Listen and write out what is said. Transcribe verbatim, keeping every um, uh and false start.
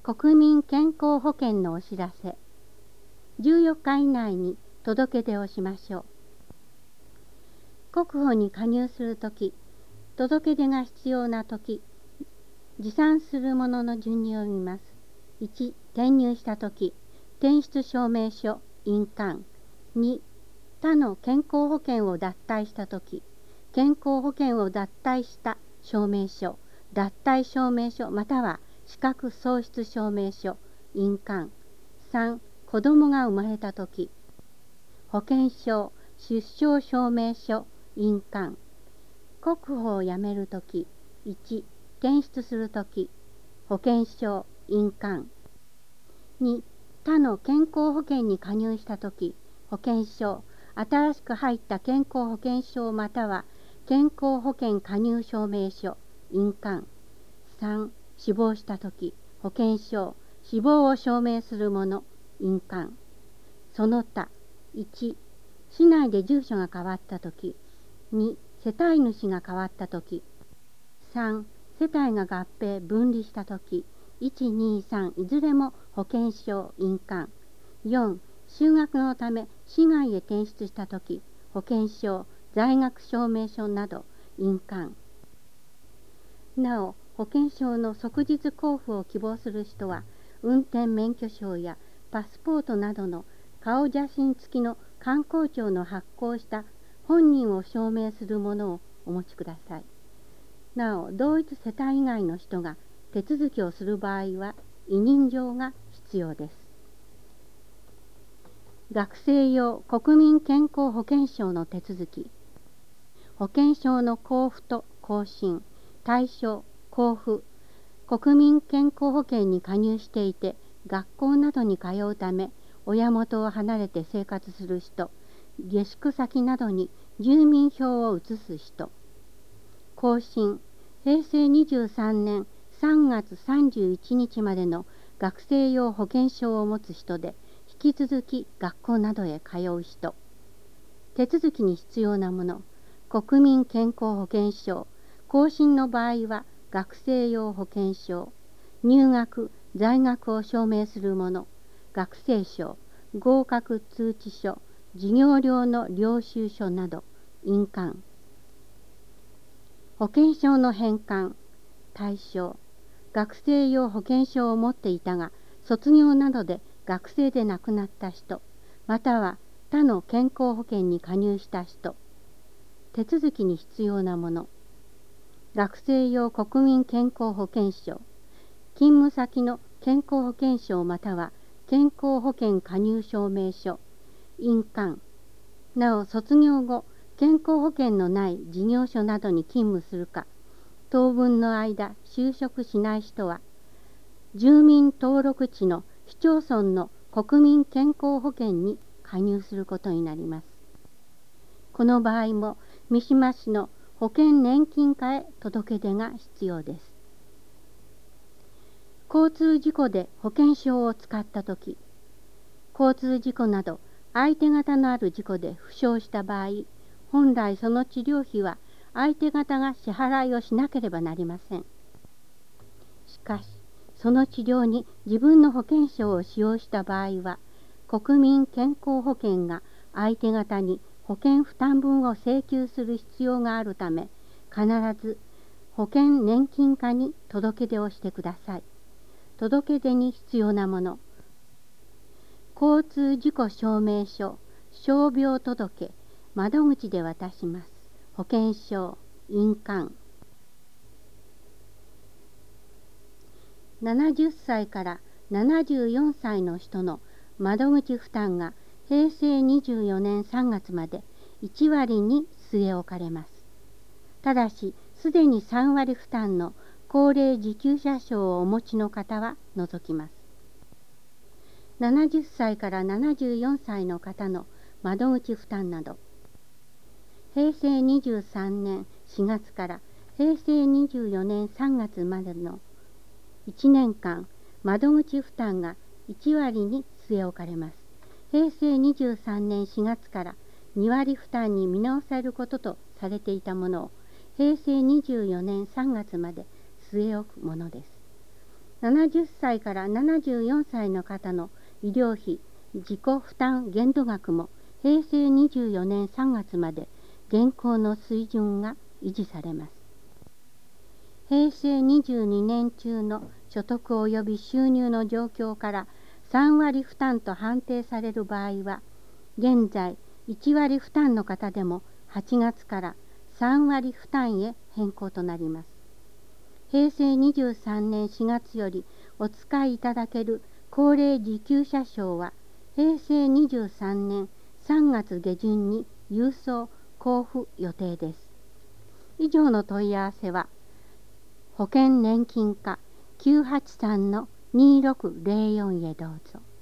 国民健康保険のお知らせ。じゅうよっか以内に届け出をしましょう。国保に加入するとき、届け出が必要なとき、持参するものの順に読みます。いち、転入したとき、転出証明書、印鑑。に、他の健康保険を脱退したとき、健康保険を脱退した証明書、脱退証明書または資格喪失証明書、印鑑。さん、子供が生まれたとき、保険証、出生証明書、印鑑。国保を辞めるとき、いち、転出するとき、保険証、印鑑。に、他の健康保険に加入したとき、保険証、新しく入った健康保険証または健康保険加入証明書、印鑑。さん、死亡したとき、保険証、死亡を証明するもの、印鑑。その他、いち、市内で住所が変わったとき、に、世帯主が変わったとき、さん、世帯が合併分離したとき、いち、に、さんいずれも保険証、印鑑。よん、就学のため市外へ転出したとき、保険証、在学証明書など、印鑑。なお、保険証の即日交付を希望する人は、運転免許証やパスポートなどの顔写真付きの観光庁の発行した本人を証明するものをお持ちください。なお、同一世帯以外の人が手続きをする場合は、委任状が必要です。学生用国民健康保険証の手続き。保険証の交付と更新、対象、交付、国民健康保険に加入していて、学校などに通うため、親元を離れて生活する人、下宿先などに住民票を移す人。更新、へいせいにじゅうさんねんさんがつさんじゅういちにちまでの学生用保険証を持つ人で、引き続き学校などへ通う人。手続きに必要なもの、国民健康保険証、更新の場合は学生用保険証、入学、在学を証明するもの、学生証、合格通知書、授業料の領収書など、印鑑。保険証の返還、対象、学生用保険証を持っていたが、卒業などで学生で亡くなった人、または他の健康保険に加入した人。手続きに必要なもの、学生用国民健康保険証、勤務先の健康保険証または健康保険加入証明書、印鑑。なお、卒業後、健康保険のない事業所などに勤務するか、当分の間就職しない人は、住民登録地の市町村の国民健康保険に加入することになります。この場合も、三島市の保険年金課へ届け出が必要です。交通事故で保険証を使ったとき、交通事故など相手方のある事故で負傷した場合、本来その治療費は相手方が支払いをしなければなりません。しかし、その治療に自分の保険証を使用した場合は、国民健康保険が相手方に保険負担分を請求する必要があるため、必ず保険年金課に届け出をしてください。届け出に必要なもの、交通事故証明書、傷病届、窓口で渡します。保険証、印鑑。ななじゅっさいからななじゅうよんさいの人の窓口負担がへいせいにじゅうよねんさんがつまでいちわりに据え置かれます。ただし、すでにさんわり負担の高齢受給者証をお持ちの方は除きます。ななじゅっさいからななじゅうよんさいの方の窓口負担など、へいせいにじゅうさんねんしがつからへいせいにじゅうよねんさんがつまでのいちねんかん、窓口負担がいちわりに据え置かれます。へいせいにじゅうさんねんしがつからにわり負担に見直されることとされていたものを、へいせいにじゅうよねんさんがつまで据え置くものです。 ななじゅっさいからななじゅうよんさいの方の医療費自己負担限度額もへいせいにじゅうよねんさんがつまで現行の水準が維持されます。へいせいにじゅうにねん中の所得及び収入の状況からさんわり負担と判定される場合は、現在いちわり負担の方でもはちがつからさんわり負担へ変更となります。へいせいにじゅうさんねんしがつよりお使いいただける高齢受給者証は、へいせいにじゅうさんねんさんがつげじゅんに郵送交付予定です。以上の問い合わせは、保険年金課 きゅうはちさんのにろくぜろよん へどうぞ。